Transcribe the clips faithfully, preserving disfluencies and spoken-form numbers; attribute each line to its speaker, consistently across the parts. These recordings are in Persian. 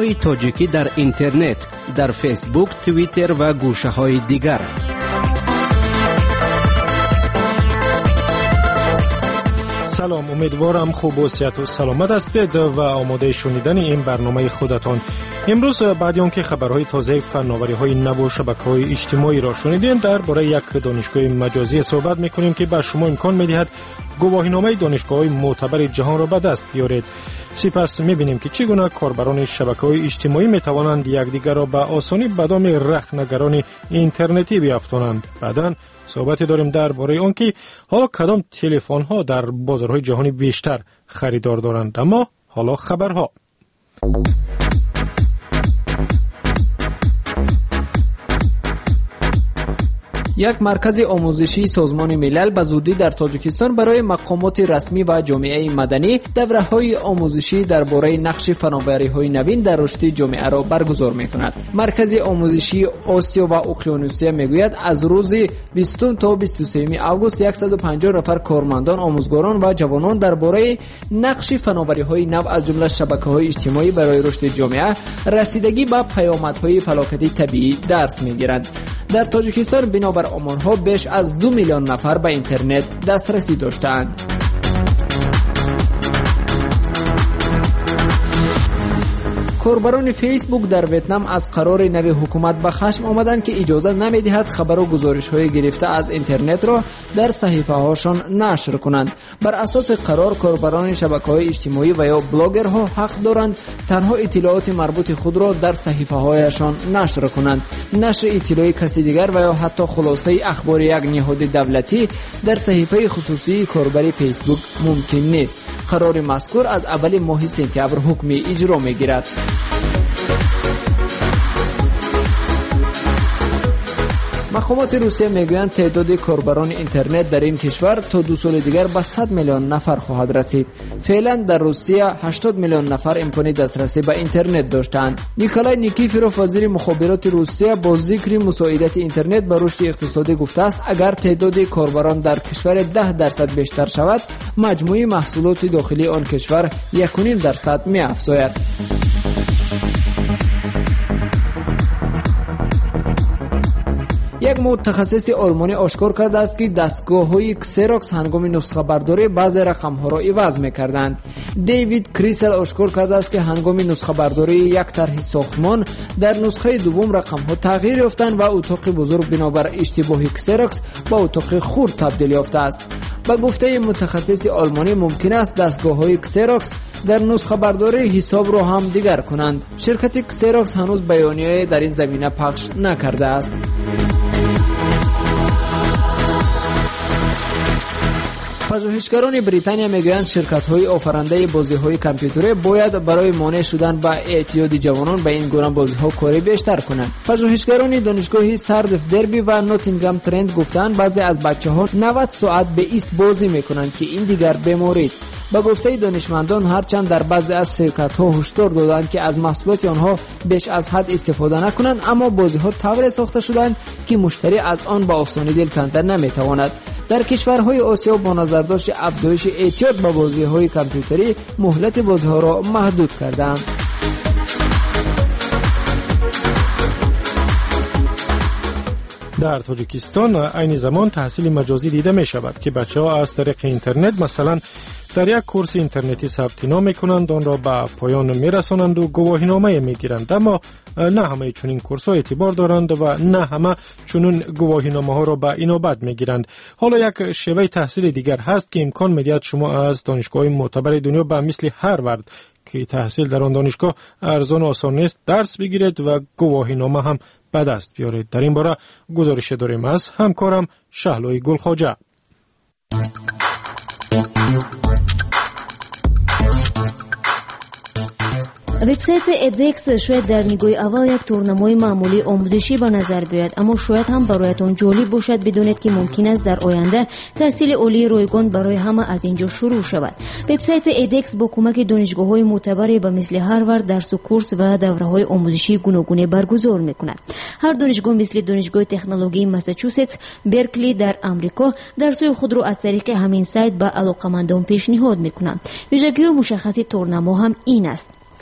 Speaker 1: خبرهای تاجیکی در اینترنت، در فیسبوک، توییتر و گوشه‌های دیگر.
Speaker 2: سلام، امیدوارم خوب و صحت و سلامت هستید و آماده شنیدن این برنامه خودتان. امروز بعد آنکه خبرهای تازه فناوری‌های نو و شبکه‌های اجتماعی را شنیدین، درباره یک دانشگاه مجازی صحبت می‌کنیم که به شما امکان می‌دهد گواهینامه دانشگاه‌های معتبر جهان را به دست بیارید. سپس می‌بینیم که چگونه کاربران شبکه‌های اجتماعی می‌توانند یکدیگر را به آسانی به دام رخنگران اینترنتی بیافتند. بعداً صحبت داریم درباره آنکه حالا کدام تلفن‌ها در بازارهای جهانی بیشتر خریدار دارند. اما حالا خبرها.
Speaker 3: یک مرکز آموزشی سازمان ملل به زودی در تاجیکستان برای مقامات رسمی و جامعه مدنی دوره‌های آموزشی درباره نقش فناوری‌های نوین در رشد جامعه را برگزار می‌کند. مرکز آموزشی آسیا و اقیانوسیه می‌گوید از روز بیستم تا بیست و سوم آگوست صد و پنجاه نفر کارمندان، آموزگاران و جوانان درباره نقش فناوری‌های نو از جمله شبکه‌های اجتماعی برای رشد جامعه، رسیدگی به پیامدهای فلاکت طبیعی درس می‌گیرند. در تاجیکستان بنابر آمارها بیش از دو میلیون نفر به اینترنت دسترسی داشتند. کاربران فیسبوک در ویتنام از قرار نوی حکومت به خشم آمدند که اجازه نمی‌دهد خبر و گزارش‌های گرفته از اینترنت را در صحیفه‌هاشان نشر کنند. بر اساس قرار کاربران شبکه‌های اجتماعی و یا بلاگرها حق دارند تنها اطلاعات مربوط خود را در صحیفه‌هایشان نشر کنند. نشر اطلاعات کسی دیگر و یا حتی خلاصه اخبار یک نهاد دولتی در صحیفه خصوصی کاربر فیسبوک ممکن نیست. قرار مذکور از اول ماه سپتامبر حکم اجرا می‌گیرد. مقامات روسیه میگویند تعداد کاربران اینترنت در این کشور تا دو سال دیگر به صد میلیون نفر خواهد رسید. فعلا در روسیه هشتاد میلیون نفر امکان دسترسی به اینترنت داشتند. نیکولای نیکیفروف وزیر مخابرات روسیه با ذکر مساعدت اینترنت به رشد اقتصادی گفته است اگر تعداد کاربران در کشور ده درصد بیشتر شود، مجموعی محصولات داخلی آن کشور یک و نیم درصد می افزاید. یک متخصص آلمانی آشکار کرده است که دستگاه‌های کسراکس هنگام نسخه برداری بعضی رقم‌ها را عوض می‌کردند. دیوید کریسل آشکار کرده است که هنگام نسخه برداری یک طرح ساختمان در نسخه دوم رقم‌ها تغییر یافتند و اتاق بزرگ بنابر اشتباه کسراکس به اتاق خرد تبدیل یافته است. با گفته متخصص آلمانی ممکن است دستگاه‌های کسراکس در نسخه برداری حساب را هم دیگر کنند. شرکت کسراکس هنوز بیانیه‌ای در این زمینه پخش نکرده است. پژوهشگران بریتانیا میگویند شرکت‌های آفریننده بازی‌های کامپیوتری باید برای مانع شدن به اعتیاد جوانان به این گونه بازی‌ها کاری بیشتر کنند. پژوهشگران دانشگاه ساردف دربی و ناتینگهام ترنت گفتند بعضی از بچه‌ها نود ساعت به ایست بازی می‌کنند که این دیگر بیماری است. با گفته دانشمندان هرچند در بعضی از شرکت‌ها هشدار دادند که از محصولات آنها بیش از حد استفاده نکنند، اما بازی‌ها طوری ساخته شدند که مشتری از آن به آسانی دل کندن نمی‌تواند. در کشورهای آسیا با نظر داشت افزایش اعتیاد به بازی‌های کامپیوتری مهلت بازی‌ها را محدود کردند.
Speaker 2: در تاجیکستان عین زمان تحصیل مجازی دیده می شود که بچه ها از طریق اینترنت مثلا در یک کورس اینترنتی ثبت نام میکنند، آن را به پایان میرسانند و گواهینامه میگیرند. اما نه همه چنین کورس ها اعتبار دارند و نه همه چنین گواهینامه ها را به اینابت میگیرند. حالا یک شیوه تحصیل دیگر هست که امکان میدهد شما از دانشگاه معتبر دنیا به مثل هاروارد که تحصیل در آن دانشگاه ارزان و آسان نیست درس بگیرید و گواهینامه هم به دست بیارید. در این باره گزارش داریم از همکارم شهلوی گلخواجه.
Speaker 4: وبسایت ادکس شاید در نگاه اول یک تورنمای معمولی آموزشی به نظر بیاید، اما شاید هم برایتان جالب باشد بدونید که ممکن است در آینده تحصیل عالی رایگان برای همه از اینجا شروع شود. وبسایت ادکس با کمک دانشگاه‌های معتبر به مثل هاروارد درس و کورس و دوره‌های آموزشی گوناگون برگزار می‌کند. هر دانشگاه مثل دانشگاه تکنولوژی ماساچوست، برکلی در آمریکا درس‌های خود را از طریق همین سایت به علاقه‌مندان پیشنهاد می‌کند. ویژگی مشخص تورنما هم این است: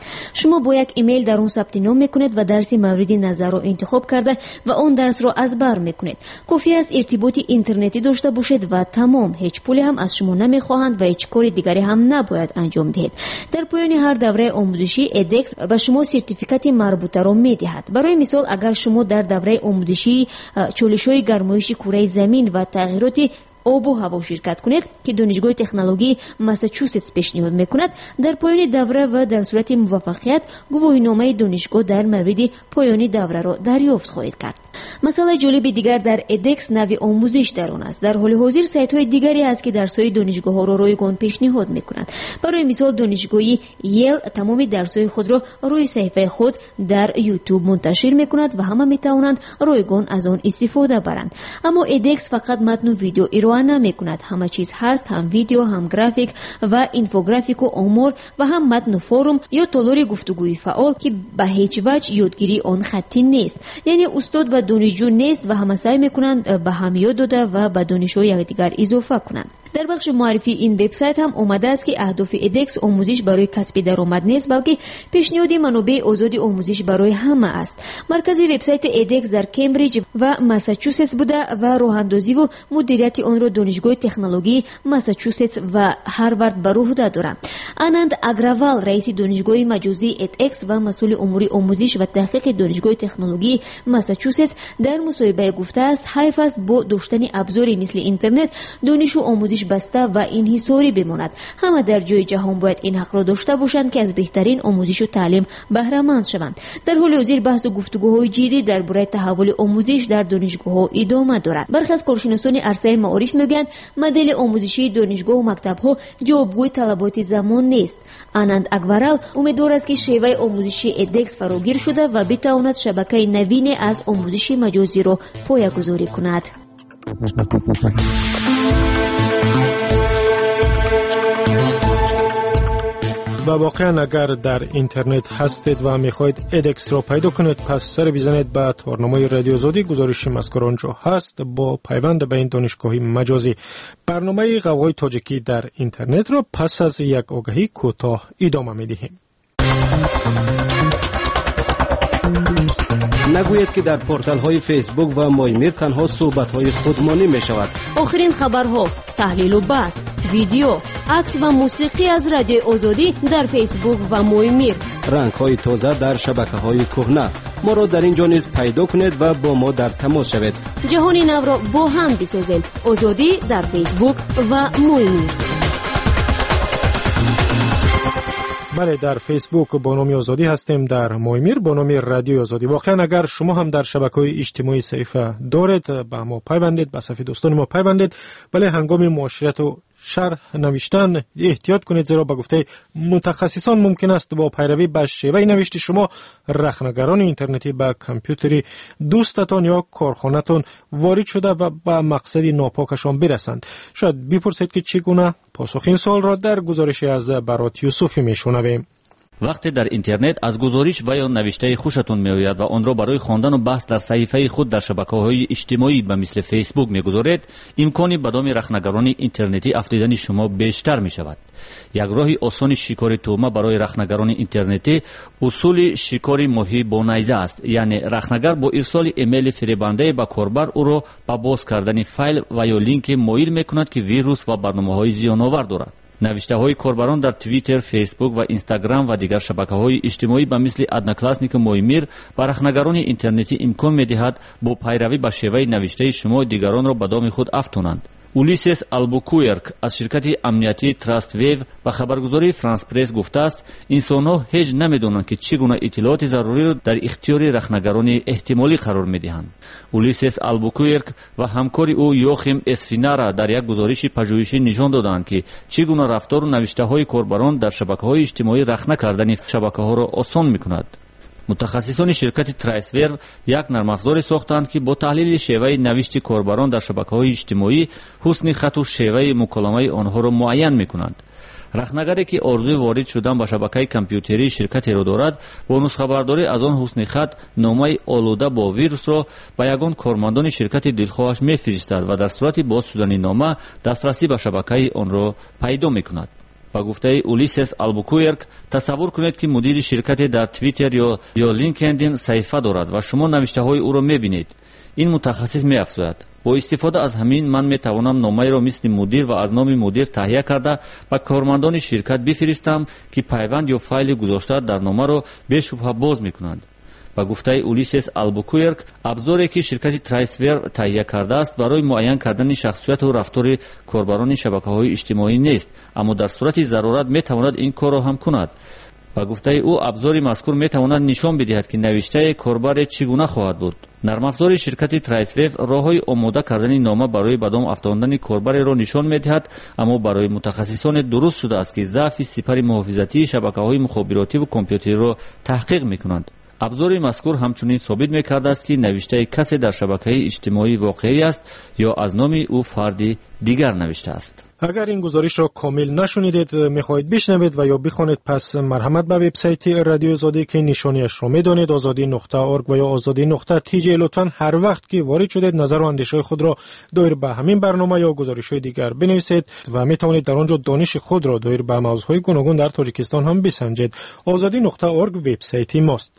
Speaker 4: شما با یک ایمیل در اون ثبت نام میکنید و درس مورد نظر رو انتخاب کرده و اون درس رو از بر میکنید. کافی است ارتباط اینترنتی داشته باشید و تمام. هیچ پولی هم از شما نمیخواهند و هیچ کاری دیگری هم نباید انجام دهید. در پایان هر دوره آموزشی ادکس به شما سرتیفیکات مربوطه را میدهد. برای مثال اگر شما در دوره آموزشی چالش‌های گرمایش کره زمین و تغییرات آب و هوا شرکت کنید که دانشگاه تکنولوژی ماساچوستس پیشنهاد میکند، در پایان دوره و در صورت موفقیت گواهینامه دانشگاه در مورد پایان دوره را دریافت خواهید کرد. مسئله جالب دیگر در ادکس نوع آموزش در آن است. در حال حاضر سایت های دیگری است که درس‌های دانشگاه ها را رایگان پیشنهاد میکنند. برای مثال دانشگاهی یل تمام درس‌های خود را روی صفحه خود در یوتیوب منتشر میکند و همه میتوانند رایگان از آن استفاده برند. اما ادکس فقط متن و ویدیو ارائه نمیکند. همه چیز هست، هم ویدیو، هم گرافیک و اینفوگرافیک و آمار و هم متن و فورم یا تالار گفتگوی فعال که به هیچ وجه یادگیری آن خطی نیست. یعنی استاد و دانشجو نیست و همه سعی میکنند به هم یاد داده و به دانش‌های یکدیگر اضافه کنند. در بخش معرفی این وبسایت هم اومده است که اهداف ادکس آموزش برای کسب درآمد نیست بلکه پیشنهاد منابع آزاد آموزش برای همه است. مرکز وبسایت ادکس در کمبریج و ماساچوستس بوده و راه اندازی و مدیریت آن را دانشگاه تکنولوژی ماساچوستس و هاروارد بر عهده دارند. آنند اگروال رئیس دانشگاه مجازی ادکس و مسئول امور آموزش و تحقیق دانشگاه تکنولوژی ماساچوستس در مصاحبه گفته است حیف است با داشتن ابزاری مثل اینترنت دانش و آموزش بسته و انحصاری بماند. همه در جای جهان باید این حق را داشته باشند که از بهترین آموزش و تعلیم بهره مند شوند. در حال حاضر بحث و گفتگوهای جدی درباره تحول آموزش در دانشگاه‌ها ادامه دارد. برخی از کارشناسان عرصه معارف میگویند مدل آموزشی دانشگاه و مکتب‌ها جوابگوی طلبات زمان نیست. آنند اگورال امیدوار است که شیوه آموزشی ادکس فراگیر شده و بتواند شبکه نوین از آموزش مجازی را پایه‌گذاری کند.
Speaker 2: و واقعا اگر در اینترنت هستید و میخواید ادکس را پیدا کنید پس سر بزنید به تارنامه رادیو آزادی. گزارش مذکور آنجا هست با پیوند به این دانشگاهی مجازی. برنامه غوغای تاجیکی در اینترنت را پس از یک آگهی کوتاه ادامه میدهیم.
Speaker 1: نگوید که در پورتال های فیسبوک و مایمیر تنها صحبت های خودمانی می شود.
Speaker 4: آخرین خبرها، تحلیل و بحث، ویدیو، عکس و موسیقی از رادیو آزادی در فیسبوک و مایمیر.
Speaker 1: رنگ های تازه در شبکه های کهنه. ما را در اینجا نیز پیدا کنید و با ما در تماس شوید.
Speaker 4: جهانی نو را با هم بسازیم. آزادی در فیسبوک و مایمیر.
Speaker 2: بله، در فیسبوک با نام آزادی هستیم، در مایمیر با نام رادیو آزادی. واقعا اگر شما هم در شبکه‌های اجتماعی صفحه دارید با ما پیوندید، به صفحه دوستان ما پیوندید. بله، هنگام معاشرت و شرح نوشتن احتیاط کنید، زیرا به گفته متخصصان ممکن است با پیروی به شیوه نوشت شما رخنه‌گران اینترنتی به کامپیوتری دوستتان یا کارخانه‌تان وارد شده و به مقصد ناپاکشان برسند. شاید بپرسید که چگونه؟ پاسخ این سوال را در گزارشی از برات یوسفی میشنویم.
Speaker 5: وقتی در اینترنت از گزارش و یا نوشته خوشتون میآید و آن را برای خواندن و بحث در صفحه خود در شبکه‌های اجتماعی به مثل فیسبوک میگذارید، امکانی به دام رخنه‌گران اینترنتی افزودن شما بیشتر می شود. یک راه آسان شکار تهمه برای رخنه‌گران اینترنتی اصول شکار ماهی با نیزه است. یعنی رخنه‌گر با ارسال ایمیل فریبنده به کاربر او را به باز کردن فایل و یا لینک مایل میکند که ویروس و برنامه‌های زیان‌آور دارد. نوشته های کاربران در توییتر، فیسبوک و اینستاگرام و دیگر شبکه‌های اجتماعی به مثل ادناکلاسنیک مایمیر به رخنه‌گران اینترنتی امکان می‌دهد با پیروی به شیوه نوشته شما دیگران را به دام خود افزونند. اولیسس آلبوکوئرک از شرکت امنیتی تراست ویو و خبرگزاری فرانس پرس گفته است انسان‌ها هیچ نمی‌دانند که چگونه اطلاعات ضروری را در اختیار رخنه‌گران احتمالی قرار می‌دهند. اولیسس آلبوکوئرک و همکار او یوخیم اسفینارا در یک گزارش پژوهشی نشان دادند که چگونه رفتار و نوشته‌های کاربران در شبکه‌های اجتماعی رخنه کردن شبکه‌ها را آسان می‌کند. متخصصان شرکت ترایسور یک نرم افزار ساختند که با تحلیل شیوه نوشت کاربران در شبکه‌های اجتماعی حسن خط و شیوه مکالمه آنها را معین می‌کنند. رخنه‌گری که آرزوی وارد شدن به شبکه کامپیوتری شرکتی را دارد، با نسخه برداری از آن حسن خط نامه آلوده با ویروس را به یگان کارمندان شرکت دلخواهش می‌فرستد و در صورت باز شدن نامه دسترسی به شبکه آن را پیدا می‌کند. با گفته اولیسس آلبوکوئرک تصور کنید که مدیر شرکتی در توییتر یا یا لینکدین صفحه دارد و شما نوشته های او را میبینید. این متخصص میافزاید: با استفاده از همین من میتوانم نامه را مثل مدیر و از نام مدیر تهیه کرده و کارمندان شرکت بفرستم که پیوند یا فایل گذاشته در نامه را بشبهه باز میکنند. با گفته اولیسس آلبوکوئرک، ابزاری که شرکت ترایسور تهیه کرده است برای معین کردن شخصیت و رفتار کاربران شبکه‌های اجتماعی نیست، اما در صورت ضرورت میتواند این کار را هم کند. و گفته او ابزار مذکور میتواند نشان بدهد که نوشته کاربر چگونه خواهد بود. نرم افزار شرکت ترایسویو راههای آماده کردن نامه برای به دام افزودن کاربر را نشان میدهد، اما برای متخصصان درست شده است که ضعف سپر محافظتی شبکه‌های مخابراتی و کامپیوتری را تحقیق میکنند. ابزار مذکور همچنین ثابت میکرده است که نوشته کسی در شبکه اجتماعی واقعی است یا از نام او فردی دیگر نوشته است.
Speaker 2: اگر این گزارش را کامل نشنیدید میخواهید بشنوید و یا بخوانید، پس مرحمت به وبسایت رادیو آزادی که نشانیش را میدانید آزادی نقطه اورگ و یا آزادی نقطه تی جی. لطفاً هر وقت که وارد شدید نظر و اندیشه خود را دایر به همین برنامه یا گزارش های دیگر بنویسید و میتوانید در آنجا دانش خود را دایر به موضوعات گوناگون در تاجیکستان هم بسنجید. آزادی نقطه اورگ وبسایت ماست.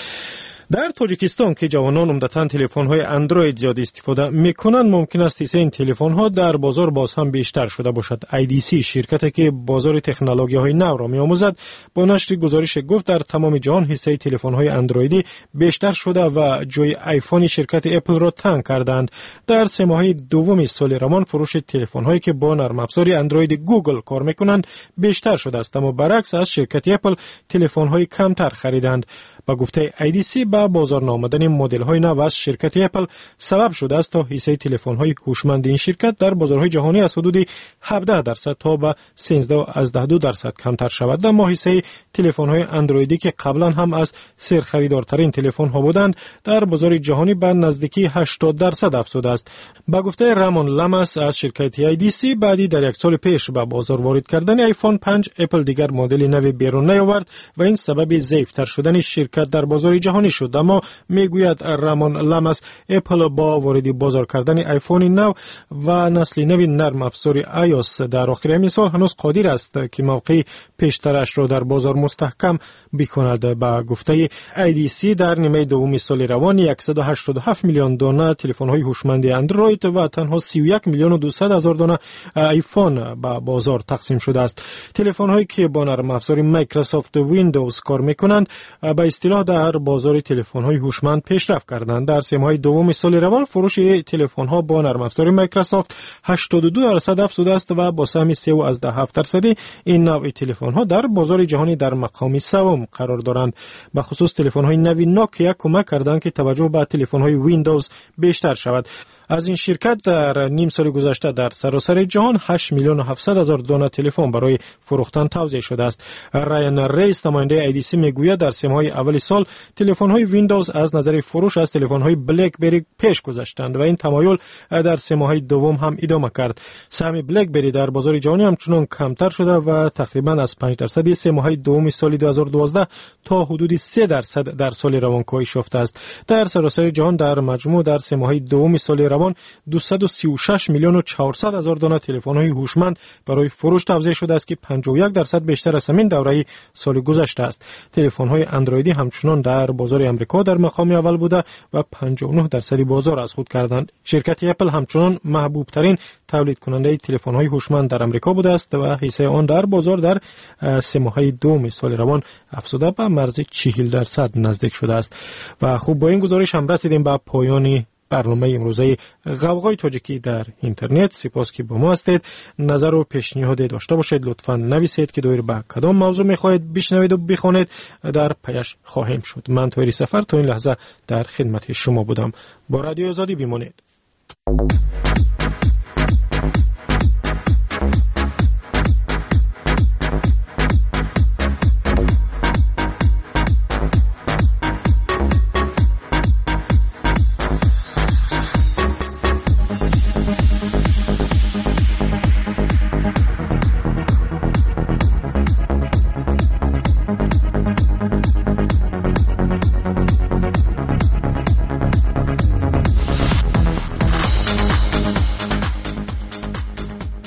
Speaker 2: در تاجیکستان که جوانان عمدتاً تلفن‌های اندروید زیاد استفاده می‌کنند، ممکن است حصه این تلفن‌ها در بازار باز هم بیشتر شده باشد. آی دی سی شرکتی که بازار تکنولوژی‌های نو را می‌آموزد با نشر گزارش گفت در تمام جهان حصه تلفن‌های اندرویدی بیشتر شده و جای آیفون شرکت اپل را تنگ کردند. در سه ماهه دوم سال روان فروش تلفن‌هایی که با نرم افزار اندروید گوگل کار می‌کنند بیشتر شده است، اما برعکس از شرکت اپل تلفن‌های کمتر خریدند. با گفته آی دی سی با بازار نامدن مدل‌های نو از شرکت اپل سبب شده است تا حصه تلفن‌های هوشمند این شرکت در بازارهای جهانی از حدود هفده درصد تا به سیزده از دو درصد کمتر شود. اما حصه تلفن‌های اندرویدی که قبلا هم از سرخریدارترین تلفن‌ها بودند در بازار جهانی به نزدیکی هشتاد درصد افزوده است. با گفته رامون لامس از شرکت آی دی سی، بعدی در یک سال پیش به بازار وارد کردن آیفون پنج اپل دیگر مدل نو بیرون نیاورد و این سبب ضعیف‌تر شدن شرکت در بازار جهانی شد. اما میگوید رامون لامس اپل با وارد بازار کردن آیفون نو و نسل نو نرم افزار آیوس در آخر این سال هنوز قادر است که موقع پیشترش را در بازار مستحکم بکند. با گفته آی دی سی در نیمه دوم سال روان صد و هشتاد و هفت میلیون دانه تلفن‌های هوشمند اندروید و تنها سی و یک میلیون و دویست هزار دانه آیفون به بازار تقسیم شده است. تلفن‌هایی که با نرم افزار مایکروسافت ویندوز کار می‌کنند به اصطلاح در بازار تلفن‌های هوشمند پیشرفت کردند. در سه ماه دوم سال روان فروش تلفن‌ها با نرم افزار مایکروسافت هشتاد و دو درصد افزوده است و با سهم سه و از ده هفت درصدی این نوع تلفن‌ها در بازار جهانی در مقام سوم قرار دارند. به خصوص تلفن‌های نوی نوکیا کمک کردند که توجه به تلفن‌های ویندوز بیشتر شود. از این شرکت در نیم سال گذشته در سراسر جهان هشت میلیون و هفتصد هزار دانه تلفن برای فروختن توزیع شده است. رایان ریس نماینده آی دی سی میگوید در سه ماه اول سال تلفن‌های ویندوز از نظر فروش از تلفن‌های بلک بری پیش گذشتند و این تمایل در سه ماه دوم هم ادامه کرد. سهم بلک بری در بازار جهانی همچنان کمتر شده و تقریباً از پنج درصد سه ماه دوم سال دو هزار و دوازده تا حدود سه درصد در سال روان کاهش یافته است. در سراسر جهان در مجموع در سه ماه دوم سال روان دویست و سی و شش میلیون و چهارصد هزار دانه تلفن‌های هوشمند برای فروش توزیع شده است که پنجاه و یک درصد بیشتر از همین دوره سال گذشته است. تلفن‌های اندرویدی همچنان در بازار آمریکا در مقام اول بوده و پنجاه و نه درصد بازار از خود کردند. شرکت اپل همچنان محبوب ترین تولید کننده تلفن‌های هوشمند در آمریکا بوده است و حصه آن در بازار در سه ماه دوم سال روان افزوده به مرز چهل درصد نزدیک شده است. و خوب با این گزارش هم رسیدیم به پایان برنامه امروزه غوغای تاجیکی در اینترنت. سپاس که با ما هستید. نظر و پیشنهاد داشته باشید لطفاً نویسید که دایر به کدام موضوع میخواهید بشنوید و بخوانید، در پیش خواهیم شد. من طاهر سفر تا این لحظه در خدمت شما بودم. با رادیو آزادی بمانید.